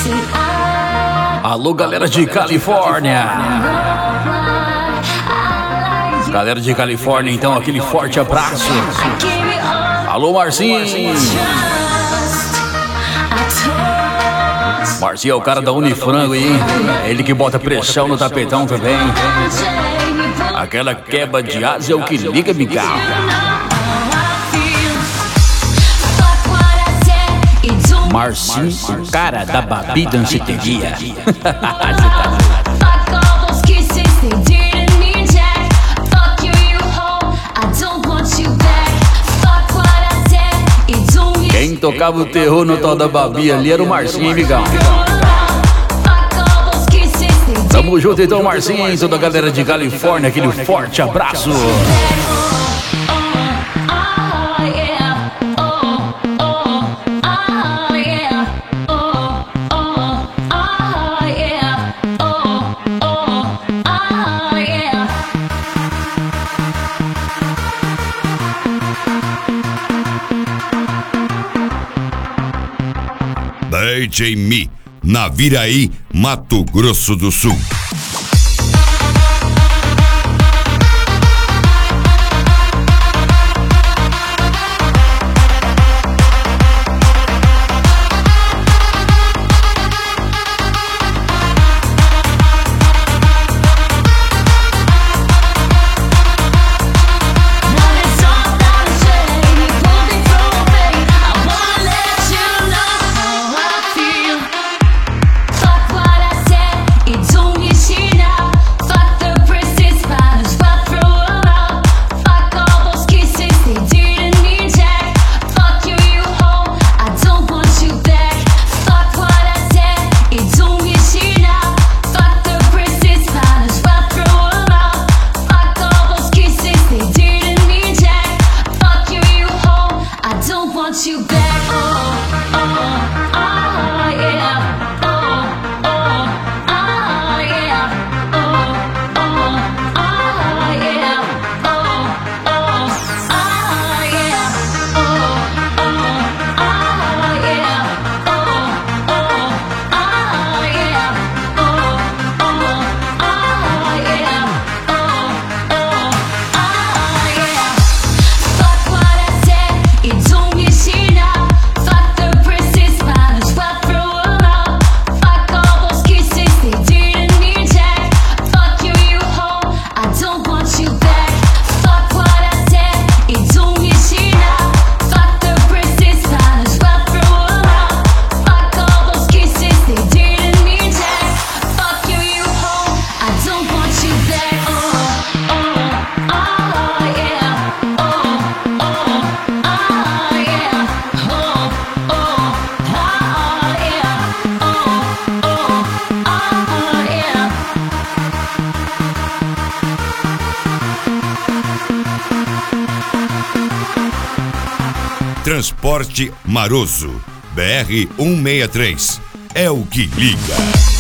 Alô, galera de Califórnia. Galera de Califórnia, então, aquele forte abraço. Alô, Marcinho. Marcinho é o cara da Unifrango, hein? É ele que bota pressão no tapetão também. Aquela quebra de asa é o que liga, Miguel. Marcinho, o cara da Babi Danceteria. Quem tocava o terror no tal da Babi ali era o Marcinho, Migão. Tamo junto então, Marcinho, toda a galera de Califórnia, aquele forte abraço. DJ Mi, Naviraí, Mato Grosso do Sul. Transporte Maroso, BR-163, é o que liga.